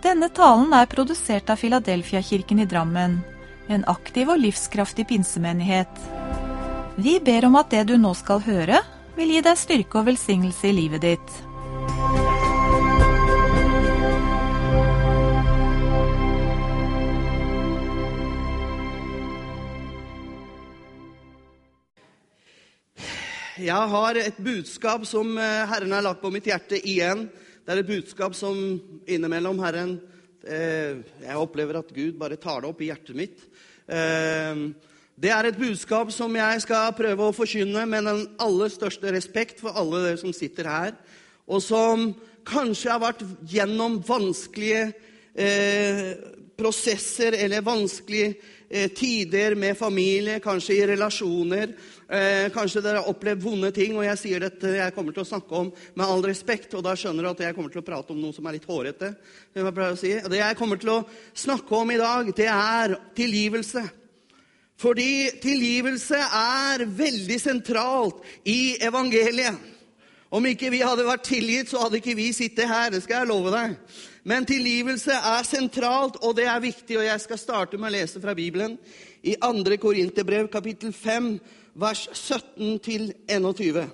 Denne talen produsert av Philadelphia-kirken i Drammen, en aktiv og livskraftig pinsemenighet. Vi ber om at det du nå skal høre, vil gi deg styrke og velsignelse i livet ditt. Jeg har et budskap som Herren har lagt på mitt hjerte igjen. Det et budskap som innimellom Herren, jeg opplever at Gud bare tar det opp i hjertet mitt. Det et budskap som jeg skal prøve å forkynne med den aller største respekt for alle dere som sitter her, og som kanskje har vært gjennom vanskelige prosesser eller vanskelige tider med familie, kanskje i relasjoner. Kanskje dere har opplevd vonde ting, og jeg sier dette jeg kommer til å snakke om med all respekt, og da skjønner du at jeg kommer til å prate om noe som litt hårete. Det jeg kommer til å snakke om i dag, det tilgivelse. Fordi tilgivelse veldig sentralt i evangeliet. Om ikke vi hadde vært tilgitt, så hadde ikke vi sittet her, det skal jeg love deg. Men tilgivelse sentralt, og det viktig, og jeg skal starte med å lese fra Bibelen i 2. Korinterbrev, kapittel 5, vers 17-21.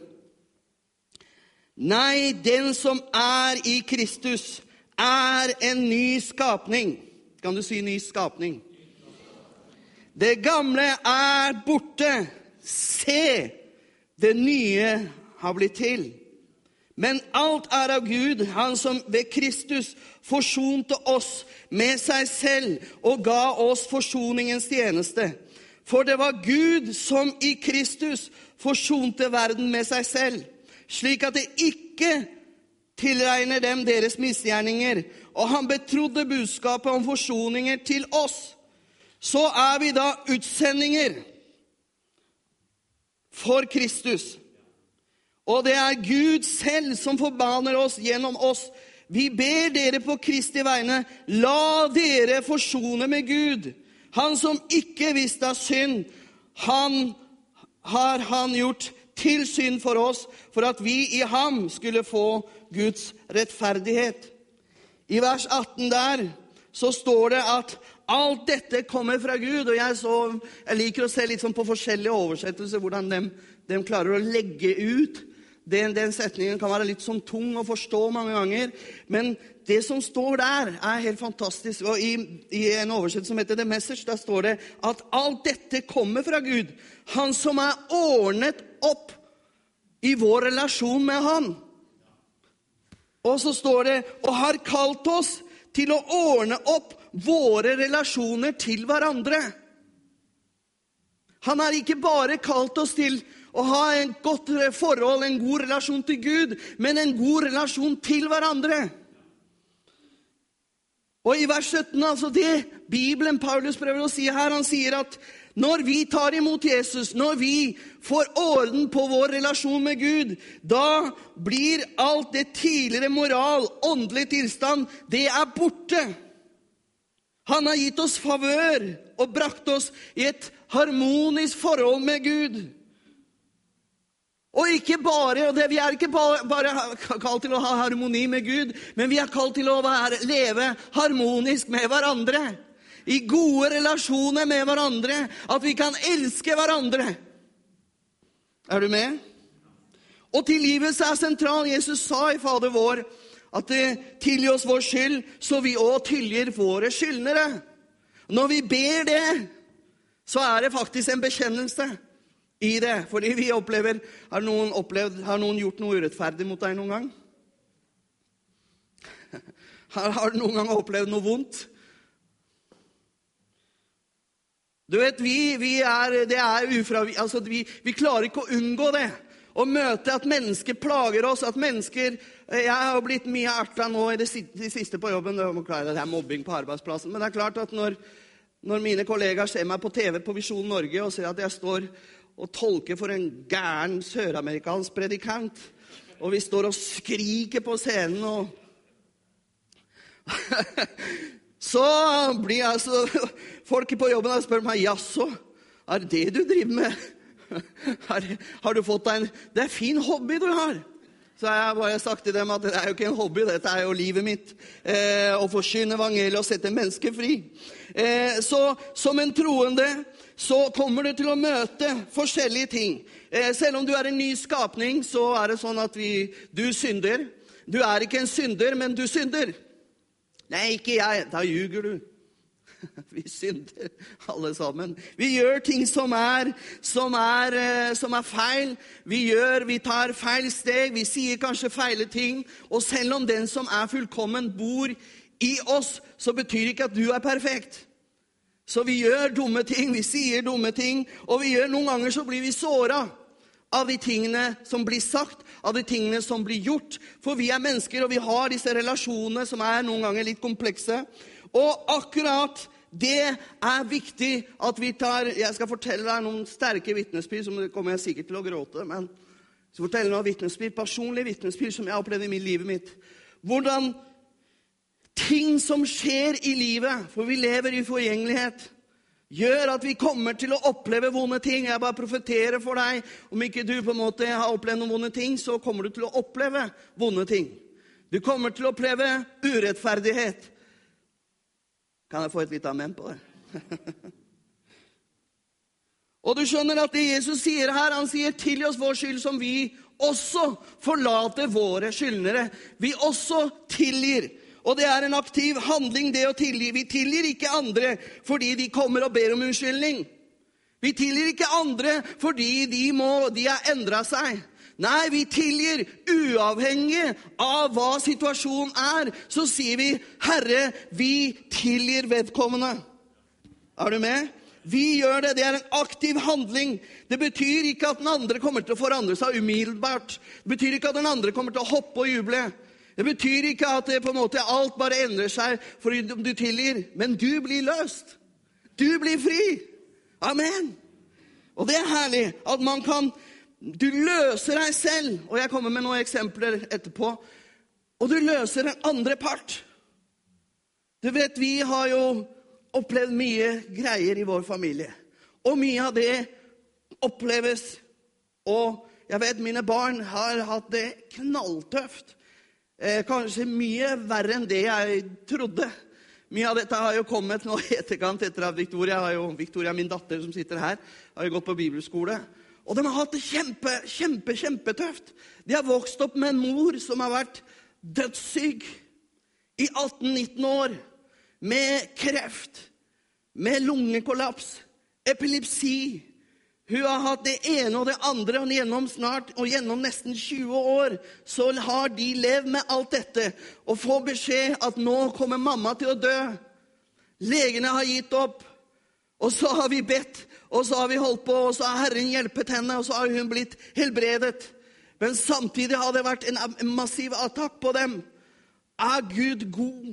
Nei, den som i Kristus en ny skapning. Kan du si ny skapning? Det gamle borte. Se, det nye har blitt til. Men alt av Gud, han som ved Kristus forsonte oss med seg selv og ga oss forsoningens tjeneste. For det var Gud som i Kristus forsonte verden med seg selv, slik at det ikke tilregner dem deres misgjerninger, og han betrodde budskapet om forsoninger til oss. Så vi da utsendinger for Kristus. Og det Gud selv som forbaner oss gjennom oss. Vi ber dere på Kristi vegne, la dere forsone med Gud. Han som ikke visste av synd, han har gjort til synd for oss, for at vi i ham skulle få Guds rettferdighet. I vers 18 der, så står det at alt dette kommer fra Gud, og jeg liker å se litt sånn på forskjellige oversettelser, hvordan de klarer å legge ut. Den setningen kan være litt sånn tung å forstå mange ganger, men det som står der helt fantastisk. Og i en oversettelse som heter The Message, der står det at alt dette kommer fra Gud. Han som ordnet opp i vår relasjon med han. Og så står det, og har kalt oss til å ordne opp våre relasjoner til hverandre. Han har ikke bare kalt oss til å ha en godt forhold, en god relasjon til Gud, men en god relasjon til hverandre. Og i vers 17, altså det Bibelen, Paulus prøver å si her, han sier at når vi tar imot Jesus, når vi får orden på vår relasjon med Gud, da blir alt det tidligere moral, åndelig tilstand, det borte. Han har gitt oss favør og brakt oss i et harmonisk forhold med Gud. Og ikke bare, og vi ikke bare kalt til å ha harmoni med Gud, men vi kalt til å leve harmonisk med hverandre. I gode relasjoner med hverandre, at vi kan elske hverandre. Du med? Og tilgivelse sentral. Jesus sa i Fader vår, at tilgi oss vår skyld, så vi også tilgir våre skyldnere. Når vi ber det, så det faktisk en bekjennelse i det. Fordi vi opplever, har noen gjort noe urettferdig mot deg noen gang? Har du noen gang opplevd noe vondt? Du vet, vi klarer ikke å unngå det. Å møte at mennesker plager oss, at mennesker, jeg har blitt mye ertet nå i det siste på jobben, det mobbing på arbeidsplassen, men det klart at når mine kollegaer ser meg på TV på Visjon Norge og ser at jeg står og tolker for en gæren søramerikansk predikant, og vi står og skriker på scenen, og så blir folk på jobben og spør meg, jaså, det du driver med? Har du fått deg det fin hobby du har? Så har jeg bare sagt til dem at det jo ikke en hobby, dette jo livet mitt. Å forkynne evangeliet og sette mennesker fri. Så som en troende, så kommer du til å møte forskjellige ting. Selv om du en ny skapning, så det sånn at du synder. Du ikke en synder, men du synder. Nei, ikke jeg. Da ljuger du. Vi synder alle sammen. Vi gjør ting som feil. Vi tar feil steg. Vi sier kanskje feile ting. Og selv om den som fullkommen bor i oss, så betyr ikke at du perfekt. Så vi gjør dumme ting, vi sier dumme ting, og noen ganger så blir vi såret av de tingene som blir sagt, av de tingene som blir gjort. For vi mennesker, og vi har disse relasjonene som noen ganger litt komplekse. Og akkurat det viktig at vi tar. Jeg skal fortelle deg noen sterke vittnesbyrd, som kommer jeg sikkert til å gråte, men jeg skal fortelle noen vittnesbyrd, personlige vittnesbyrd som jeg har opplevd i livet mitt. Hvordan ting som skjer i livet, for vi lever i forgjengelighet, gjør at vi kommer til å oppleve vonde ting. Jeg bare profeterer for deg. Om ikke du på en måte har opplevd noen vonde ting, så kommer du til å oppleve vonde ting. Du kommer til å oppleve urettferdighet. Kan jeg få et litt amen på det? Og du skjønner at det Jesus sier her, han sier tilgi oss vår skyld som vi også forlater våre skyldnere. Vi også tilgir. Og det en aktiv handling det å tilgi. Vi tilgir ikke andre fordi de kommer og ber om unnskyldning. Vi tilgir ikke andre fordi de har endret seg. Nei, vi tilgir uavhengig av hva situasjonen så sier vi, Herre, vi tilgir vedkommende. Er du med? Vi gjør det, det en aktiv handling. Det betyr ikke at den andre kommer til å forandre seg umiddelbart. Det betyr ikke at den andre kommer til å hoppe og juble. Det betyr ikke at det på en måte alt bare endrer seg fordi du tilgir, men du blir løst. Du blir fri. Amen. Og det herlig at man kan. Du løser deg selv, og jeg kommer med noen eksempler etterpå, og du løser en andre part. Du vet, vi har jo opplevd mye greier i vår familie, og mye av det oppleves, og jeg vet, mine barn har hatt det knalltøft. Kanskje mye verre enn det jeg trodde. Mye av dette har jo kommet nå etterkant etter at Victoria, min datter som sitter her, har jo gått på bibelskole. Og de har hatt det kjempetøft. De har vokst opp med en mor som har vært dødssyk i 18-19 år, med kreft, med lungekollaps, epilepsi. Hun har hatt det ene og det andre, og gjennom nesten 20 år, så har de levd med alt dette, og får beskjed at nå kommer mamma til å dø. Legene har gitt opp, og så har vi bedt, og så har vi holdt på, og så har Herren hjulpet henne, og så har hun blitt helbredet. Men samtidig har det vært en massiv attakk på dem. Gud god?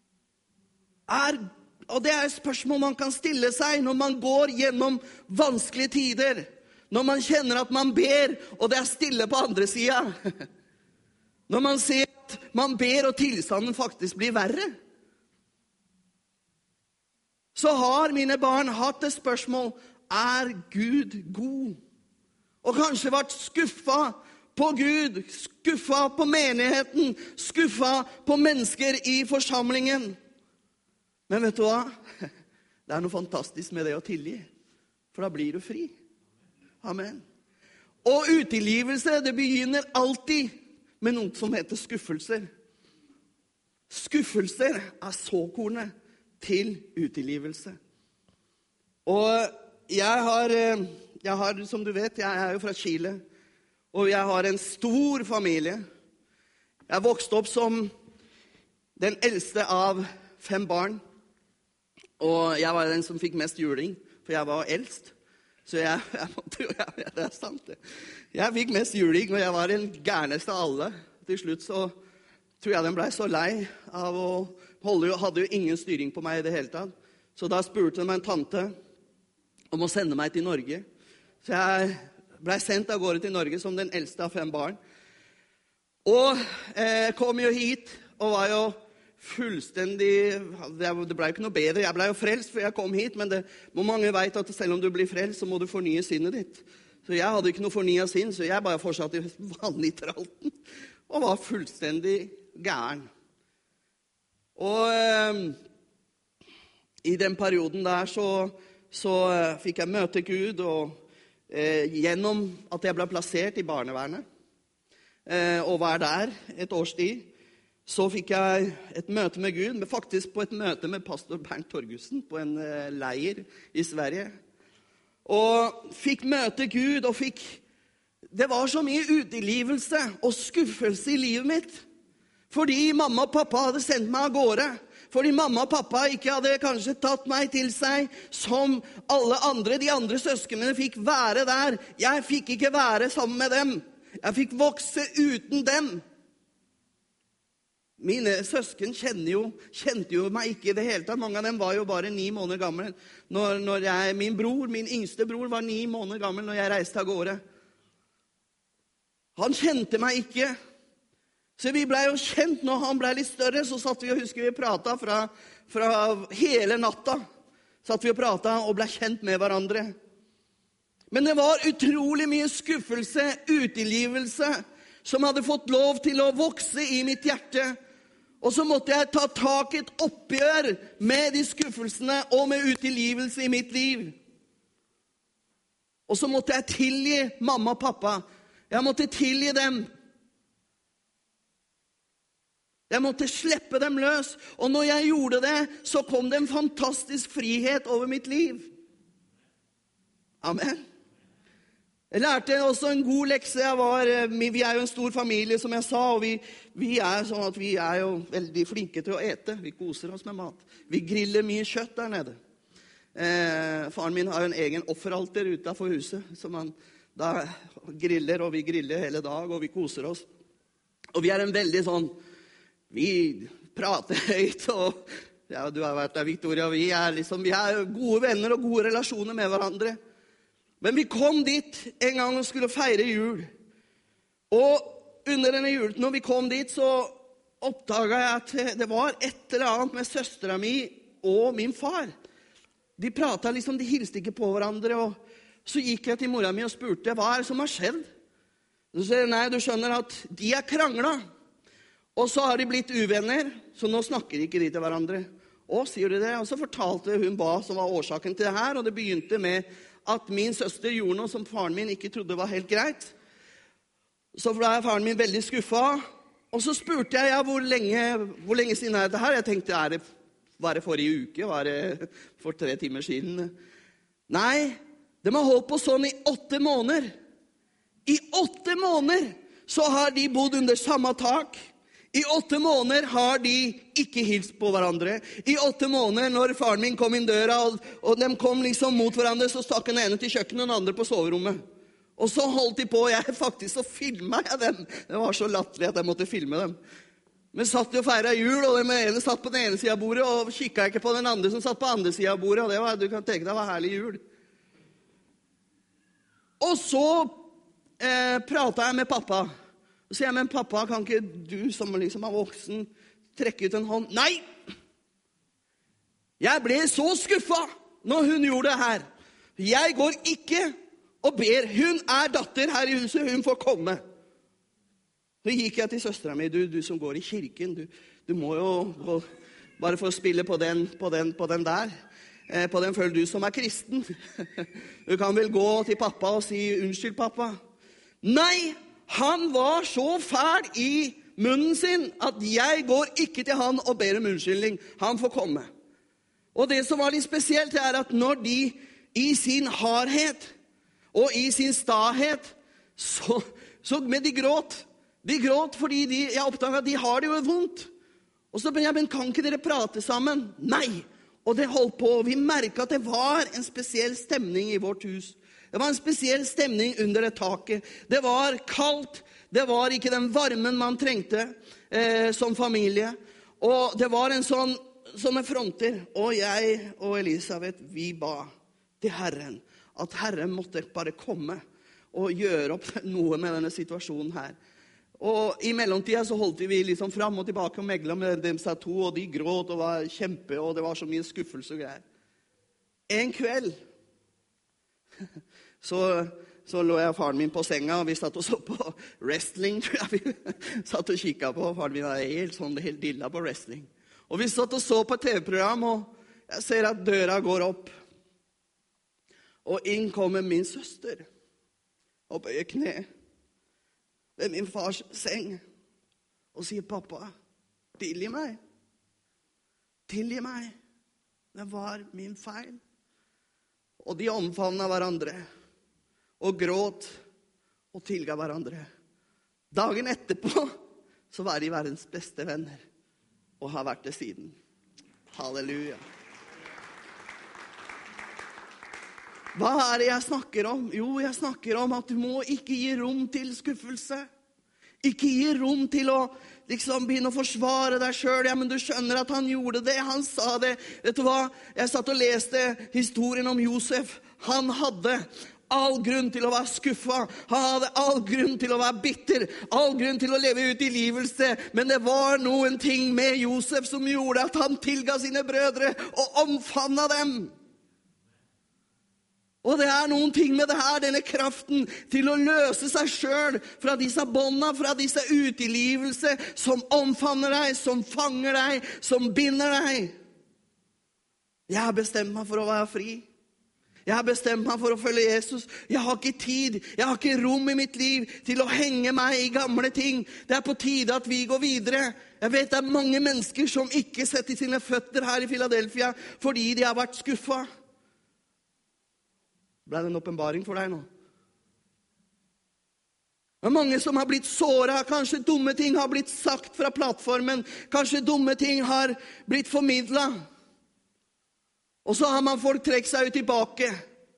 Og det et spørsmål man kan stille seg når man går gjennom vanskelige tider. Når man kjenner at man ber, og det stille på andre siden. Når man ser at man ber, og tilstanden faktisk blir verre. Så har mine barn hatt et spørsmål, Gud god? Og kanskje vært skuffet på Gud, skuffet på menigheten, skuffet på mennesker i forsamlingen. Men vet du hva? Det noe fantastisk med det å tilgi, for da blir du fri. Amen. Og utilgivelse, det begynner alltid med noe som heter skuffelser. Skuffelser såkornet til utilgivelse. Og jeg har, som du vet, jeg jo fra Chile, og jeg har en stor familie. Jeg vokste opp som den eldste av 5 barn, og jeg var den som fikk mest juling, for jeg var eldst. Så det sant det. Jeg fikk mest juling, og jeg var den gærneste av alle. Til slutt så tror jeg den ble så lei av å hadde jo ingen styring på meg i det hele tatt. Så da spurte de en tante om å sende meg til Norge. Så jeg ble sendt av gårde til Norge som den eldste av 5 barn. Og kom jo hit, og var jo fullstendig, det ble jo ikke noe bedre. Jeg ble jo frelst for jeg kom hit, men mange vet at selv om du blir frelst, så må du fornye sinnet ditt. Så jeg hadde ikke noe fornyet sinn, så jeg bare fortsatte vanlig tralten, og var fullstendig gæren. Og i den perioden der så fikk jeg møte Gud, og gjennom at jeg ble plassert i barnevernet, og var der et års tid, så fikk jeg et møte med Gud, men faktisk på et møte med pastor Bernt Torgussen på en leir i Sverige. Og fikk møte Gud, og det var så mye utilgivelse og skuffelse i livet mitt. Fordi mamma og pappa hadde sendt meg av gårde. Fordi mamma og pappa ikke hadde kanskje tatt meg til seg som alle andre. De andre søskene fikk være der. Jeg fikk ikke være sammen med dem. Jeg fikk vokse uten dem. Mine søsken kjente jo meg ikke i det hele tatt. Mange av dem var jo bare 9 måneder gamle. Min yngste bror var 9 måneder gammel når jeg reiste av gårde. Han kjente meg ikke. Så vi ble jo kjent når han ble litt større. Så satt vi og husker vi pratet fra hele natta. Satt vi og pratet og ble kjent med hverandre. Men det var utrolig mye skuffelse, utilgivelse, som hadde fått lov til å vokse i mitt hjerte. Og så måtte jeg ta tak i et oppgjør med de skuffelsene og med utilgivelse i mitt liv. Og så måtte jeg tilgi mamma og pappa. Jeg måtte tilgi dem. Jeg måtte slippe dem løs. Og når jeg gjorde det, så kom det en fantastisk frihet over mitt liv. Amen. Jeg lærte også en god lekse. Vi er jo en stor familie, som jeg sa, og vi er sånn at vi er jo veldig flinke til å ete. Vi koser oss med mat. Vi griller mye kjøtt der nede. Faren min har jo en egen offeralter utenfor huset, som han da griller, og vi griller hele dag, og vi koser oss. Og vi er en veldig sånn, vi prater høyt, og ja, du har vært der, Victoria, vi er gode venner og gode relasjoner med hverandre. Men vi kom dit en gang og skulle feire jul. Og under denne julen, når vi kom dit, så oppdaget jeg at det var et eller annet med søstera mi og min far. De pratet de hilste ikke på hverandre, og så gikk jeg til mora mi og spurte, hva er det som har skjedd? Så sier jeg, nei, du skjønner at de er kranglet. Og så har de blitt uvenner, så nå snakker ikke de til hverandre. Og sier du det? Og så fortalte hun hva som var årsaken til det her, og det begynte med at min søster gjorde noe som faren min ikke trodde var helt greit. Så ble faren min veldig skuffet. Og så spurte jeg, ja, hvor lenge siden er dette her? Jeg tenkte, var det forrige uke? Var det for 3 timer siden? Nei, de har holdt på sånn i 8 måneder. I 8 måneder så har de bodd under samme tak. I 8 måneder har de ikke hilst på hverandre. I 8 måneder, når faren min kom inn døra, og de kom mot hverandre, så stakk den ene til kjøkkenet, og den andre på soverommet. Og så holdt de på, så filmet jeg dem. Det var så latterlig at jeg måtte filme dem. Men satt de og feiret jul, og den ene satt på den ene siden av bordet, og kikket ikke på den andre som satt på andre siden av bordet, og du kan tenke deg, det var herlig jul. Og så pratet jeg med pappa. Og så sier jeg, men pappa, kan ikke du som er voksen trekke ut en hånd? Nei! Jeg ble så skuffet når hun gjorde det her. Jeg går ikke og ber. Hun er datter her i huset, hun får komme. Så gikk jeg til søstera mi, du som går i kirken, du må jo gå, bare for å spille på den der. På den føler du som er kristen. Du kan vel gå til pappa og si, unnskyld pappa. Nei! Han var så fæl i munnen sin at jeg går ikke til han og ber om unnskyldning. Han får komme. Og det som var litt spesielt er at når de i sin hardhet og i sin stahet, men de gråt. De gråt fordi jeg oppdaget at de har det jo vondt. Og så ben jeg, men kan ikke dere prate sammen? Nei. Og det holdt på, og vi merket at det var en spesiell stemning i vårt hus. Det var en spesiell stemning under det taket. Det var kaldt. Det var ikke den varmen man trengte som familie. Og det var en sånne fronter. Og jeg og Elisabeth, vi ba til Herren at Herren måtte bare komme og gjøre opp noe med denne situasjonen her. Og i mellomtida så holdt vi fram og tilbake og meglet med dem seg to, og de gråt og var og det var så mye skuffelse og greier. En kveld så lå jeg og faren min på senga, og vi satt og så på wrestling, tror jeg vi satt og kikket på. Faren min var helt dilla på wrestling. Og vi satt og så på et TV-program, og jeg ser at døra går opp. Og inn kommer min søster, og bøyer kne ved min fars seng, og sier, pappa, tilgi meg. Tilgi meg. Det var min feil. Og de omfavnet hverandre, og gråt, og tilga hverandre. Dagen etterpå, så var de verdens beste venner, og har vært det siden. Halleluja. Hva er det jeg snakker om? Jo, jeg snakker om at du må ikke gi rom til skuffelse. Ikke gi rom til å begynne å forsvare deg selv. Ja, men du skjønner at han gjorde det. Han sa det. Vet du hva? Jeg satt og leste historien om Josef. Han hadde all grunn til å være skuffet. Han hadde all grunn til å være bitter. All grunn til å leve ut i livelse. Men det var noen ting med Josef som gjorde at han tilga sine brødre og omfavnet dem. Og det er noen ting med det her, denne kraften til å løse seg selv fra disse båndene, fra disse utilgivelse som omfavner deg, som fanger deg, som binder deg. Jeg har bestemt meg for å være fri. Jeg har bestemt meg for å følge Jesus. Jeg har ikke tid, jeg har ikke rom i mitt liv til å henge meg i gamle ting. Det er på tide at vi går videre. Jeg vet det er mange mennesker som ikke setter sine føtter her i Philadelphia fordi de har vært skuffet. Ble det en åpenbaring for deg nå? Det er mange som har blitt såret, kanskje dumme ting har blitt sagt fra plattformen, kanskje dumme ting har blitt formidlet. Og så har man folk trekket seg ut tilbake.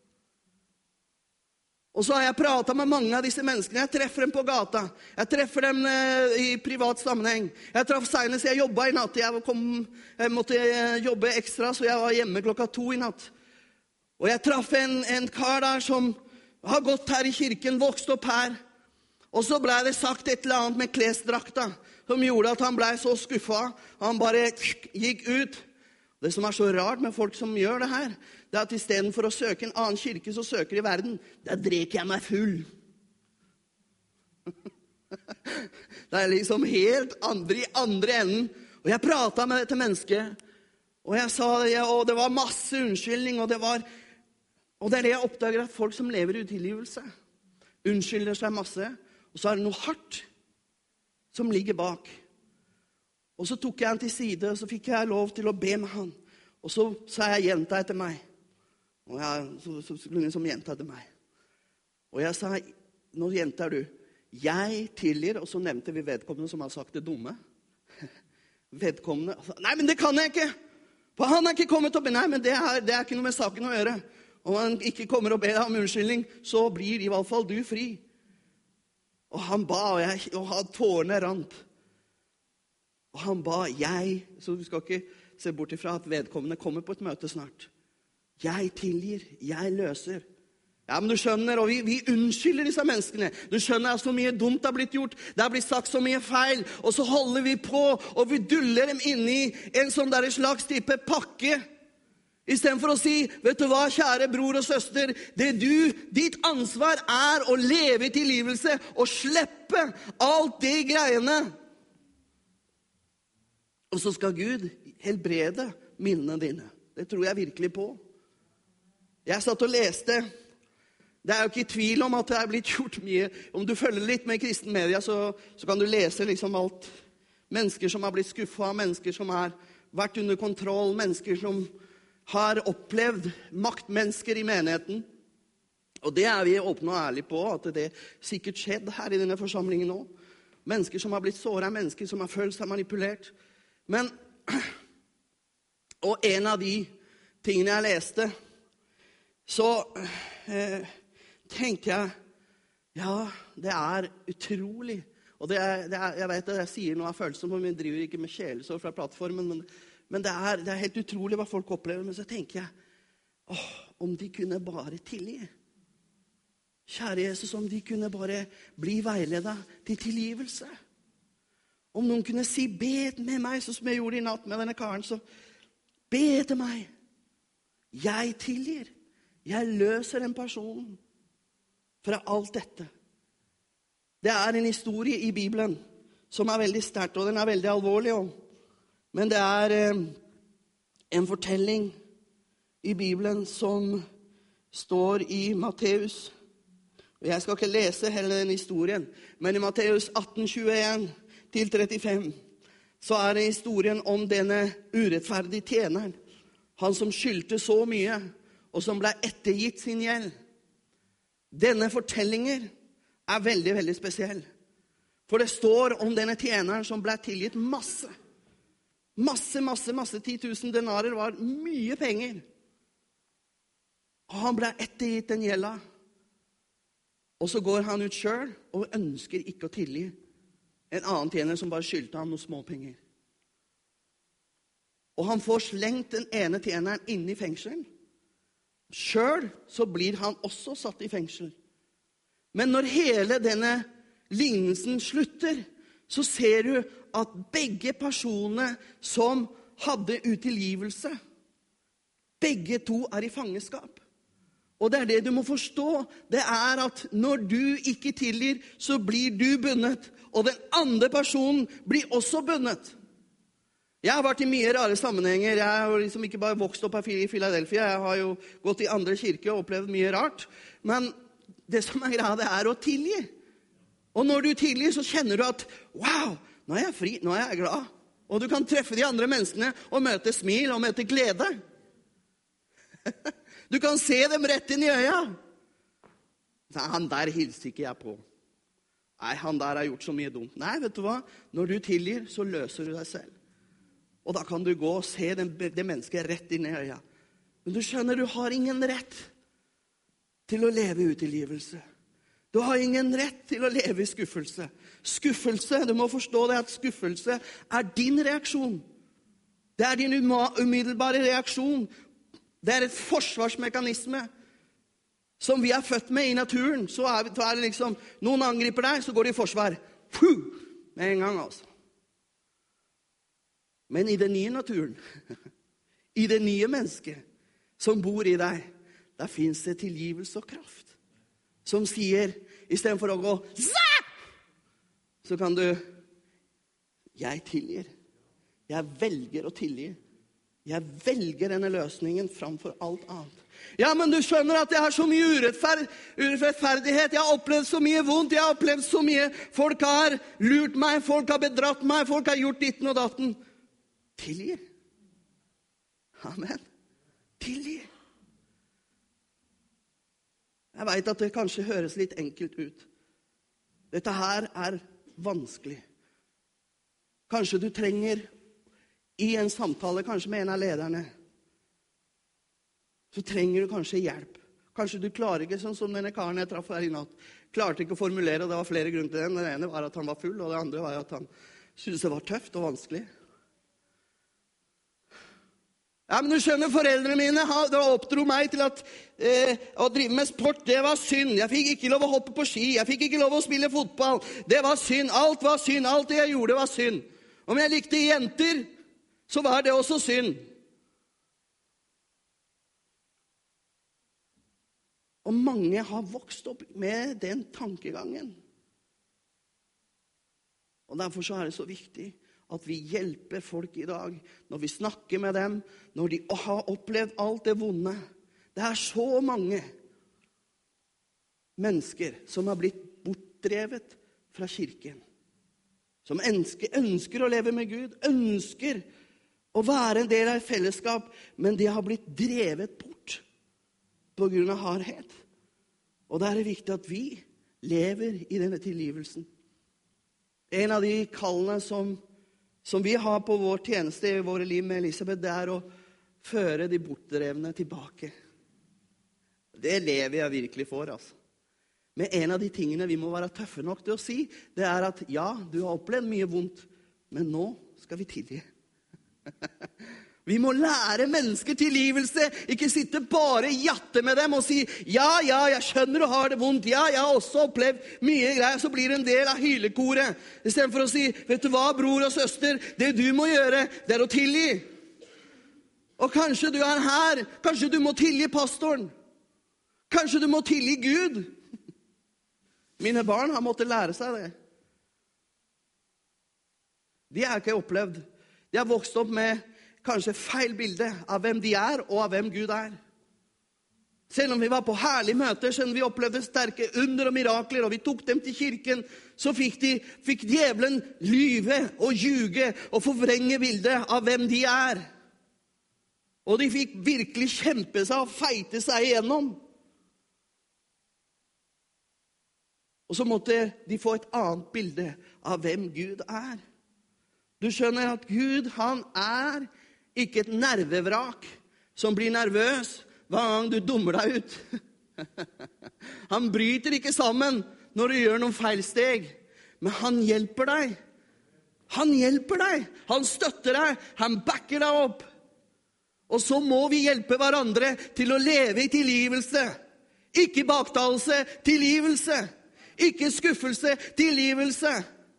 Og så har jeg pratet med mange av disse menneskene. Jeg treffer dem på gata. Jeg treffer dem i privat sammenheng. Jeg traff senest, jeg jobbet i natt. Jeg måtte jobbe ekstra, så jeg var hjemme 2:00 i natt. Og jeg traff en kar der som har gått her i kirken, vokst opp her. Og så ble det sagt et eller annet med klesdrakta, som gjorde at han ble så skuffet. Han bare gikk ut. Det som er så rart med folk som gjør det her, det er at i stedet for å søke en annen kirke, så søker de verden. Der dreker jeg meg full. Det er liksom helt i andre enden. Og jeg pratet med dette mennesket, og jeg sa det, og det var masse unnskyldning, og det er det jeg oppdager, at folk som lever i utilgivelse unnskylder seg masse, og så er det noe hardt som ligger bak. Og så tok jeg han til side, og så fikk jeg lov til å be med han. Og så sa jeg jenta etter meg. Og så skulle hun som jenta etter meg. Og jeg sa, nå jenta er du, jeg tilgir, og så nevnte vi vedkommende som har sagt det dumme. Vedkommende, nei, men det kan jeg ikke. For han er ikke kommet opp, nei, men det er ikke noe med saken å gjøre. Om han ikke kommer og ber deg om unnskyldning, så blir i hvert fall du fri. Og han ba, og tårene rant. Og han ba, så du skal ikke se bort ifra at vedkommende kommer på et møte snart. Jeg tilgir, jeg løser. Ja, men du skjønner, og vi unnskylder disse menneskene. Du skjønner at så mye dumt har blitt gjort. Det har blitt sagt så mye feil. Og så holder vi på, og vi duller dem inn i en sånn der slags type pakke. I stedet for å si, vet du hva, kjære bror og søster, ditt ansvar er å leve i tilgivelse og slippe alt de greiene. Og så skal Gud helbrede minnene dine. Det tror jeg virkelig på. Jeg satt og leste. Det er jo ikke tvil om at det er blitt gjort mye. Om du følger litt med i kristen media, så kan du lese liksom alt. Mennesker som har blitt skuffet, mennesker som har vært under kontroll, mennesker som har opplevd maktmennesker i menigheten. Og det er vi åpne og ærlige på, at det sikkert skjedd her i denne forsamlingen nå. Mennesker som har blitt såret, mennesker som har følt seg manipulert. Og en av de tingene jeg leste, så tenkte jeg, ja, det er utrolig. Og jeg vet at jeg sier noe av følelsen, men vi driver ikke med kjælesår fra plattformen, men det er helt utrolig hva folk opplever. Men så tenker jeg, om de kunne bare tilgi. Kjære Jesus, om de kunne bare bli veiledet til tilgivelse. Om noen kunne si, be med meg, så som jeg gjorde i natt med denne karen, så be til meg. Jeg tilgir. Jeg løser den personen. fra alt dette. Det en historie i Bibelen som veldig sterkt, og den veldig alvorlig også. Men det en fortelling i Bibelen som står i Matteus. Jeg skal ikke lese hele den historien, men i Matteus 18:21-35 så det historien om denne urettferdige tjeneren. Han som skyldte så mye, og som ble ettergitt sin gjeld. Denne fortellingen veldig, veldig spesiell. For det står om denne tjeneren som ble tilgitt masse. Masse, 10 000 denarer var mye penger. Og han ble ettergitt den gjelda. Og så går han ut selv og ønsker ikke å tilgi en annen tjener som bare skyldte ham noen småpenger. Og han får slengt den ene tjeneren inn i fengselen. Selv så blir han også satt i fengsel. Men når hele denne lignelsen slutter, så ser du at begge personene som hadde utilgivelse, begge to i fangenskap. Og det det du må forstå, det at når du ikke tilgir, så blir du bundet, og den andre personen blir også bundet. Jeg har vært i mye rare sammenhenger. Jeg har liksom ikke bare vokst opp i Philadelphia, jeg har jo gått i andre kirker og opplevd mye rart. Men det som greia, det å tilgi. Og når du tilgir, så kjenner du at, wow, nå jeg fri, nå jeg glad. Og du kan treffe de andre menneskene og møte smil og møte glede. Du kan se dem rett inn i øya. Nei, han der hilser ikke jeg på. Nei, han der har gjort så mye dumt. Nei, vet du hva? Når du tilgir, så løser du deg selv. Og da kan du gå og se det mennesket rett inn i øya. Men du skjønner, du har ingen rett til å leve utilgivelse. Du har ingen rett til å leve i skuffelse. Skuffelse, du må forstå det at skuffelse din reaksjon. Det din umiddelbare reaksjon. Det et forsvarsmekanisme som vi født med i naturen. Så det liksom, noen angriper deg, så går de i forsvar. Puh! Med en gang altså. Men i den nye naturen, i det nye mennesket som bor i deg, der finnes det tilgivelse og kraft. Som sier, i stedet for å gå, så kan du, jeg tilgir. Jeg velger å tilgi. Jeg velger denne løsningen framfor alt annet. Ja, men du skjønner at det så mye urettferdighet. Jeg har opplevd så mye vondt. Jeg har opplevd så mye. Folk har lurt meg. Folk har bedratt meg. Folk har gjort ditten og datten. Tilgi. Amen. Tilgi. Jeg vet at det kanskje høres litt enkelt ut. Dette her vanskelig. Kanskje du trenger i en samtale, kanskje med en av lederne, så trenger du kanskje hjelp. Kanskje du klarer ikke, sånn som denne karen jeg traff her i natt. Klarte ikke å formulere, og det var flere grunner til den. Det ene var at han var full, og det andre var at han syntes det var tøft og vanskelig. Ja, men du skjønner, foreldrene mine oppdro meg til at å drive med sport, det var synd. Jeg fikk ikke lov å hoppe på ski, jeg fikk ikke lov å spille fotball. Det var synd, alt var synd, alt det jeg gjorde var synd. Om jeg likte jenter, så var det også synd. Og mange har vokst opp med den tankegangen. Og derfor så det så viktig at vi hjelper folk i dag, når vi snakker med dem, når de har opplevd alt det vonde. Det så mange mennesker som har blitt bortdrevet fra kirken, som ønsker å leve med Gud, ønsker å være en del av et fellesskap, men de har blitt drevet bort på grunn av hardhet. Og det viktig at vi lever i denne tilgivelsen. En av de kallene som vi har på vår tjeneste i våre liv med Elisabeth, det å føre de bortdrevne tilbake. Det lever jeg virkelig for, altså. Men en av de tingene vi må være tøffe nok til å si, det at ja, du har opplevd mye vondt, men nå skal vi tilgi. Vi må lære mennesker tilgivelse, ikke sitte bare jatte med dem og si, ja, jeg skjønner du har det vondt, ja, jeg har også opplevd mye greier, så blir det en del av hylekoret. I stedet for å si, vet du hva, bror og søster, det du må gjøre, det å tilgi. Og kanskje du her, kanskje du må tilgi pastoren, kanskje du må tilgi Gud. Mine barn har måttet lære seg det. De har ikke opplevd. De har vokst opp med kanskje feil bilde av hvem de er, og av hvem Gud er. Selv om vi var på herlige møter, selv om vi opplevde sterke under og mirakler, og vi tok dem til kirken, så fikk djevelen lyve og ljuge og forvrenge bildet av hvem de er. Og de fikk virkelig kjempe seg og feite seg igjennom. Og så måtte de få et annet bilde av hvem Gud er. Du skjønner at Gud, han er ikke et nervevrak som blir nervøs hver gang du dummer deg ut. Han bryter ikke sammen når du gjør noen feilsteg, men han hjelper deg. Han hjelper deg, han støtter deg, han backer deg opp. Og så må vi hjelpe hverandre til å leve i tilgivelse. Ikke baktalelse, tilgivelse. Ikke skuffelse, tilgivelse.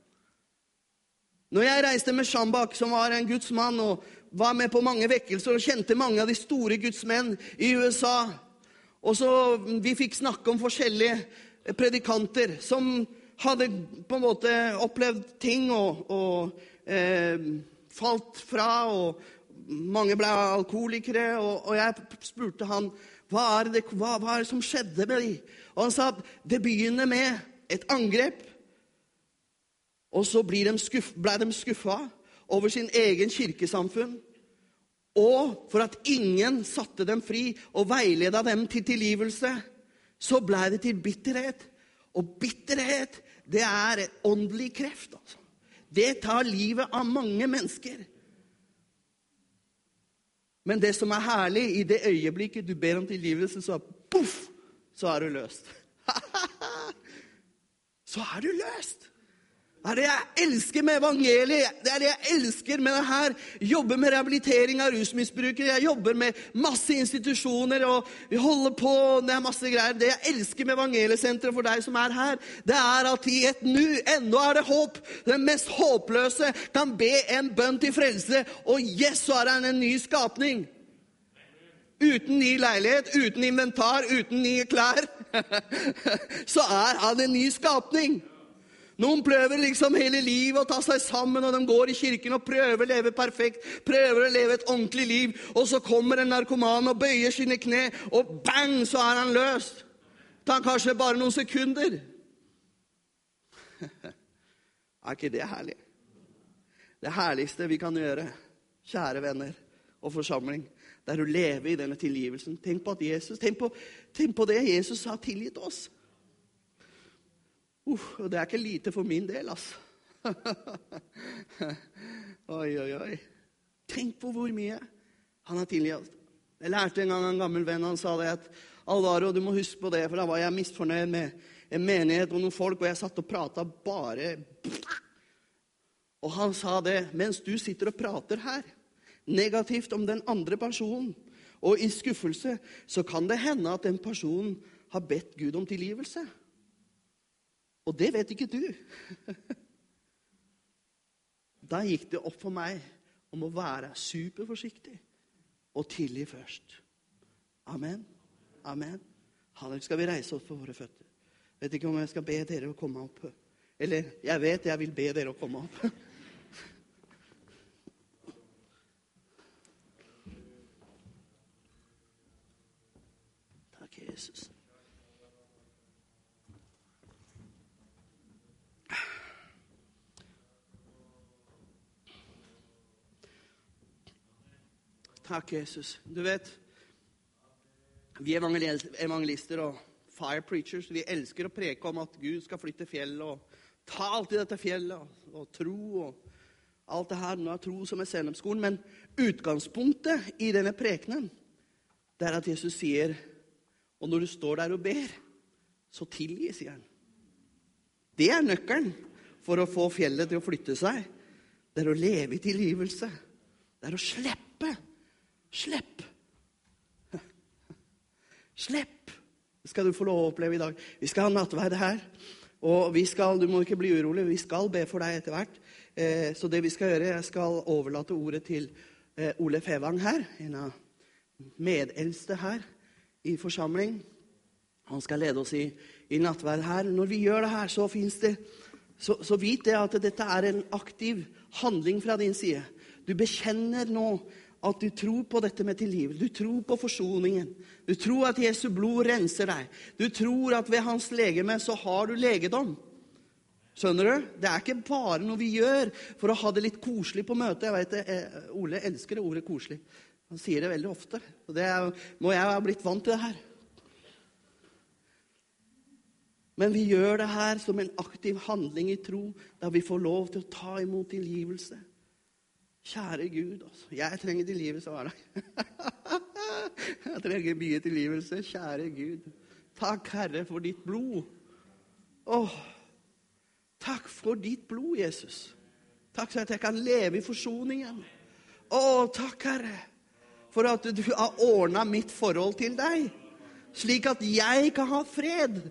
Når jeg reiste med Shambak, som var en Guds mann, og var med på mange vekkelser, og kjente mange av de store Guds menn i USA, og så vi fikk snakke om forskjellige predikanter, som hadde på en måte opplevd ting, og falt fra, og mange ble alkoholikere, og jeg spurte han, hva er det som skjedde med dem? Og han sa at det begynner med et angrep, og så ble de skuffet over sin egen kirkesamfunn, og for at ingen satte dem fri og veiledet dem til tilgivelse, så ble det til bitterhet. Og bitterhet, det er et åndelig kreft. Altså. Det tar livet av mange mennesker. Men det som er herlig, i det øyeblikket du ber om tilgivelse, så puff, så er du løst. Så er du løst. Det er det jeg elsker med evangeliet. Det er det jeg elsker med det her. Jobber med rehabilitering av rusmisbrukere. Jeg jobber med masse institusjoner, og vi holder på, det er masse greier. Det jeg elsker med evangeliesenteret for deg som er her, det er at i et nu, enda er det håp. Den mest håpløse kan be en bønn til frelse, og yes, så er han en ny skapning. Uten ny leilighet, uten inventar, uten nye klær, så er han en ny skapning. Noen prøver liksom hele livet å ta seg sammen, og de går i kirken og prøver å leve perfekt, prøver å leve et ordentlig liv, og så kommer en narkoman og bøyer sine kne, og bang, så er han løst. Det tar kanskje bare noen sekunder. Er ikke det herlig? Det herligste vi kan gjøre, kjære venner og forsamling, det er å leve i denne tilgivelsen. Tenk på at tenk på det Jesus har tilgitt oss. Og det er ikke lite for min del, altså. Oi. Tenk på hvor mye han har tilgitt. Jeg lærte en gang en gammel venn, han sa det at Alvaro, du må huske på det, for da var jeg misfornøyd med en menighet og noen folk, og jeg satt og pratet bare. Og han sa det, mens du sitter og prater her, negativt om den andre personen, og i skuffelse, så kan det hende at den personen har bedt Gud om tilgivelse. Og det vet ikke du. Da gikk det opp for meg om å være superforsiktig og tilgi først. Amen. Amen. Skal vi reise oss på våre føtter? Vet ikke om jeg skal be dere å komme opp. Eller, jeg vet jeg vil be dere å komme opp. Takk, Jesus. Takk, Jesus. Du vet, vi evangelister og fire preachers, vi elsker å preke om at Gud skal flytte fjellet og ta alt i dette fjellet og tro og alt det her. Nå er tro som er sennepsskolen, men utgangspunktet i denne prekenen, det er at Jesus sier, og når du står der og ber, så tilgi, sier han. Det er nøkkelen for å få fjellet til å flytte seg. Det er å leve i tilgivelse. Det er å slippe. Slipp. Det skal du få lov å oppleve i dag. Vi skal ha nattverd her, og du må ikke bli urolig, vi skal be for deg etter hvert. Så det vi skal gjøre, jeg skal overlate ordet til Ole Fevang her, en av medeldste her i forsamling. Han skal lede oss i nattverd her. Når vi gjør det her, så finnes det, så vit det at dette er en aktiv handling fra din side. Du bekjenner nå at du tror på dette med tilgivelse. Du tror på forsoningen. Du tror at Jesu blod renser deg. Du tror at ved hans legeme så har du legedom. Skjønner du? Det er ikke bare noe vi gjør for å ha det litt koselig på møtet. Jeg vet det, Ole elsker det ordet koselig. Han sier det veldig ofte. Og det må jeg ha blitt vant til det her. Men vi gjør det her som en aktiv handling i tro, der vi får lov til å ta imot tilgivelse. Kjære Gud, altså. Jeg trenger tilgivelse hver dag. Jeg trenger mye tilgivelse, kjære Gud. Takk, Herre, for ditt blod. Takk for ditt blod, Jesus. Takk for at jeg kan leve i forsoningen. Takk, Herre, for at du har ordnet mitt forhold til deg, slik at jeg kan ha fred.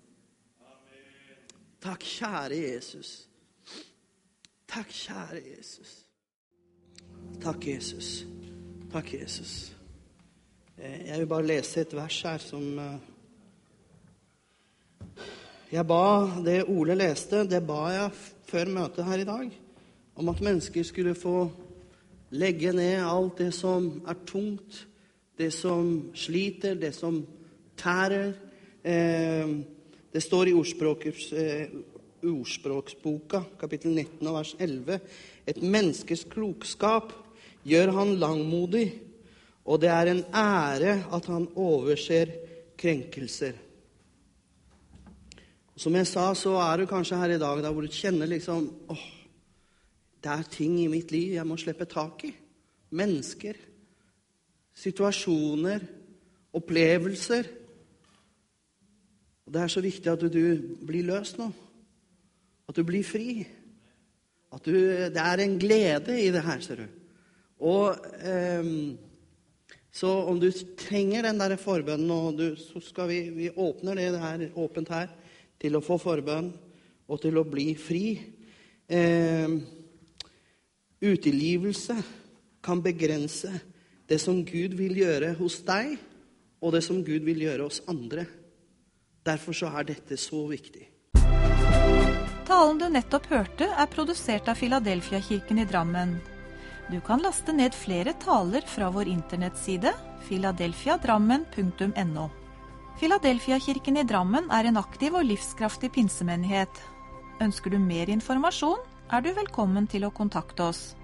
Takk, kjære Jesus. Takk, kjære Jesus. Takk, Jesus. Takk, Jesus. Jeg vil bare lese et vers her som jeg ba, det Ole leste, det ba jeg før møtet her i dag, om at mennesker skulle få legge ned alt det som er tungt, det som sliter, det som tærer. Det står i ordspråksboka, kapittel 19 og vers 11. Et menneskes klokskap gjør han langmodig, og det er en ære at han overser krenkelser. Som jeg sa, så er du kanskje her i dag der hvor du kjenner liksom, det er ting i mitt liv jeg må slippe tak i. Mennesker, situasjoner, opplevelser. Og det er så viktig at du blir løst nå. At du blir fri. At det er en glede i det her, ser du. Og så om du trenger den der forbønnen, så skal vi åpner det her, åpent her, til å få forbønn og til å bli fri. Utilgivelse kan begrense det som Gud vil gjøre hos deg, og det som Gud vil gjøre hos andre. Derfor så er dette så viktig. Talen du nettopp hørte er produsert av Filadelfia-kirken i Drammen. Du kan laste ned flere taler fra vår internettside filadelfiadrammen.no. Filadelfia-kirken i Drammen er en aktiv og livskraftig pinsemenighet. Ønsker du mer informasjon, er du velkommen til å kontakte oss.